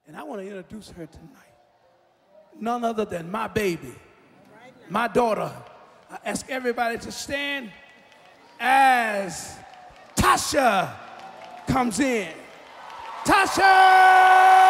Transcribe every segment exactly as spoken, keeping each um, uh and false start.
And I want to introduce her tonight. None other than my baby, my daughter. I ask everybody to stand as Tasha comes in. Tasha!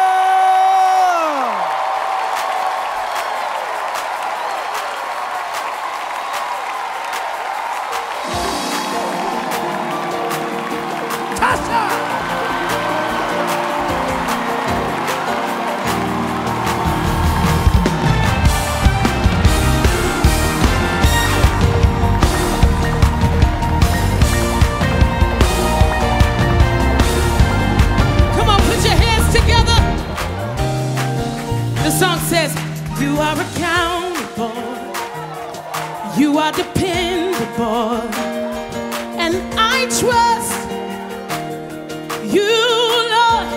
You are accountable, you are dependable, and I trust you, Lord.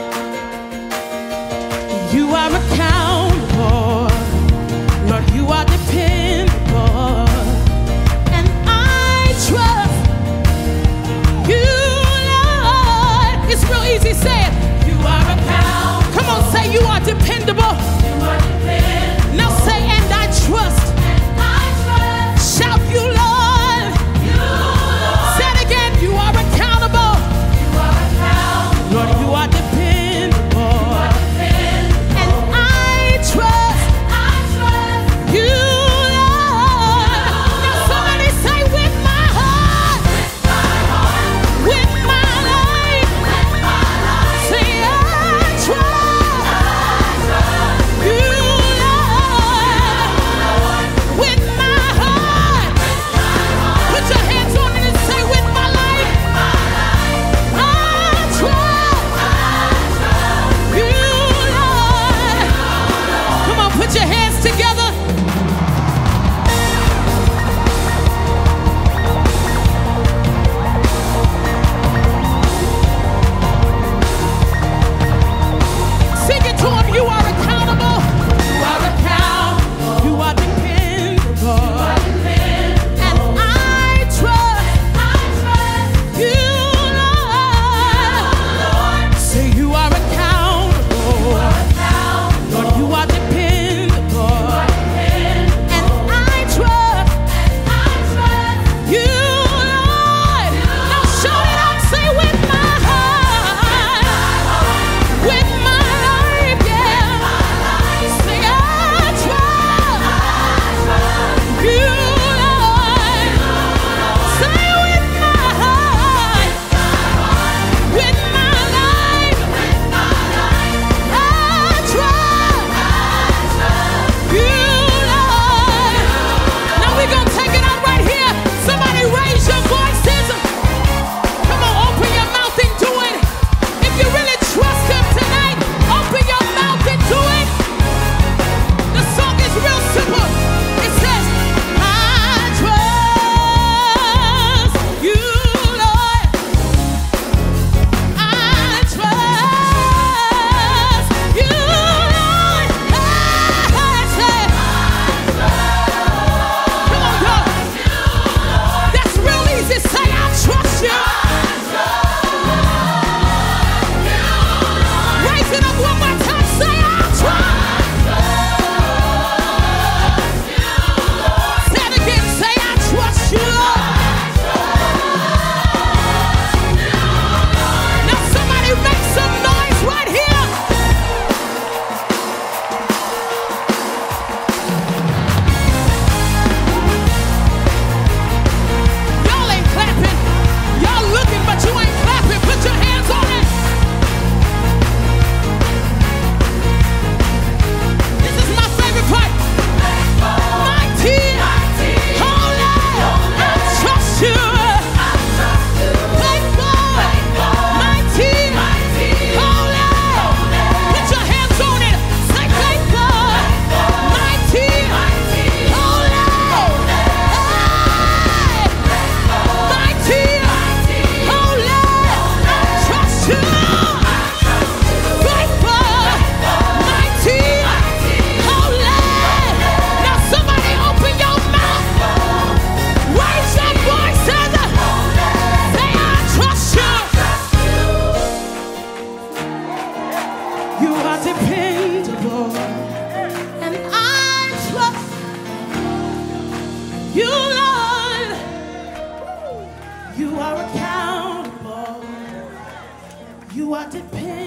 You are accountable, Lord, you are dependable, and I trust you, Lord. It's real easy, say it. You are accountable. Come on, say you are dependable. You are dependable. Now say, and I trust. And I trust. Shout, you Lord. You Lord. Say it again. You are accountable. You are accountable. Lord, you are dependable. You are dependable. And I trust. And I trust. You Lord. Now somebody say, with my heart. With my heart. With my life. With my life. Say, I trust. I trust. You are dependable. And I trust you, Lord. You are accountable. You are dependable.